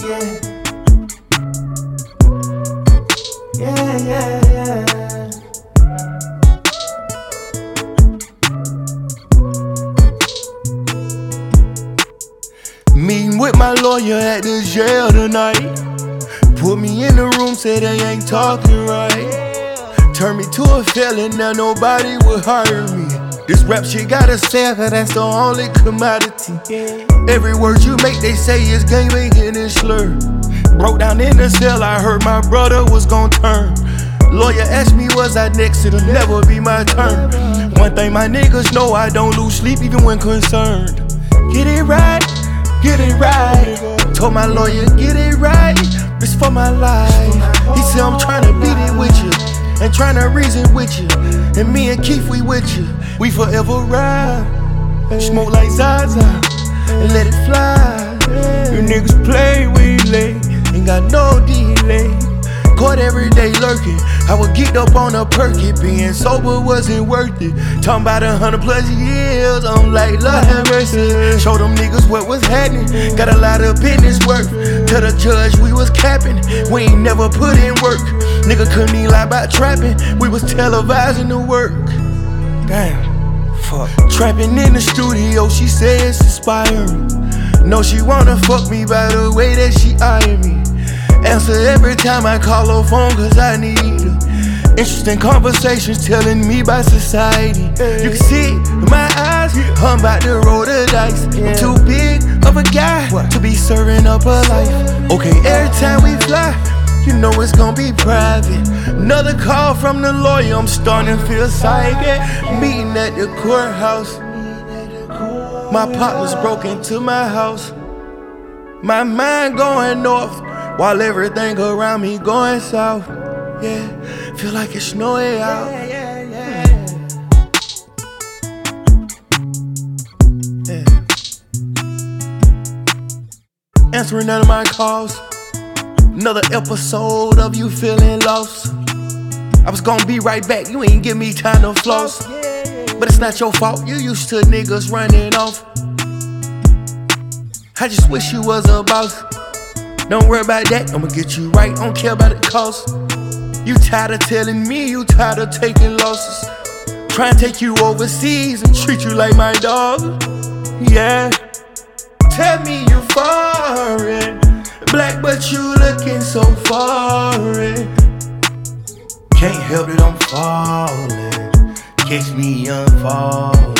Yeah. Yeah, yeah, yeah. Meeting with my lawyer at the jail tonight. Put me in the room, say they ain't talking right. Turn me to a felon, now nobody will hire me. This rap shit gotta sell, cause that's the only commodity. Every word you make, they say is gangbanging and slur. Broke down in the cell, I heard my brother was gon' turn. Lawyer asked me, was I next? It'll never be my turn. One thing my niggas know, I don't lose sleep even when concerned. Get it right, get it right. Told my lawyer, get it right. This for my life. He said, I'm tryna beat it with you and tryna reason with you. And me and Keith, we with you. We forever ride. Smoke like Zaza and let it fly. You niggas play, we late. Ain't got no delay. Caught every day lurking. I was geeked up on a perky. Being sober wasn't worth it. Talking about 100+ years. I'm like, Lord have mercy. Show them niggas what was happening. Got a lot of business work. Tell the judge we was capping. We ain't never put in work. Nigga couldn't even lie about trapping. We was televising the work. Damn, fuck. Trapping in the studio, she says it's inspiring. No, she wanna fuck me by the way that she eyeing me. Answer every time I call her phone cause I need her. Interesting conversations telling me about society. You can see it in my eyes, I'm about to roll the dice. I'm too big of a guy to be serving up a life. Okay, every time we fly, you know it's gonna be private. Another call from the lawyer, I'm starting to feel psychic. Meeting at the courthouse. My partner's broke into my house. My mind going north while everything around me going south. Yeah, feel like it's snowing out. Yeah. Answering none of my calls. Another episode of you feeling lost. I was gonna be right back, you ain't give me time to floss. But it's not your fault, you used to niggas running off. I just wish you was a boss. Don't worry about that, I'ma get you right, don't care about the cost. You tired of telling me, you tired of taking losses. Trying to take you overseas and treat you like my dog. Yeah, tell me you're foreign. Black but you looking so foreign. Can't help it, I'm falling. Catch me unfalling.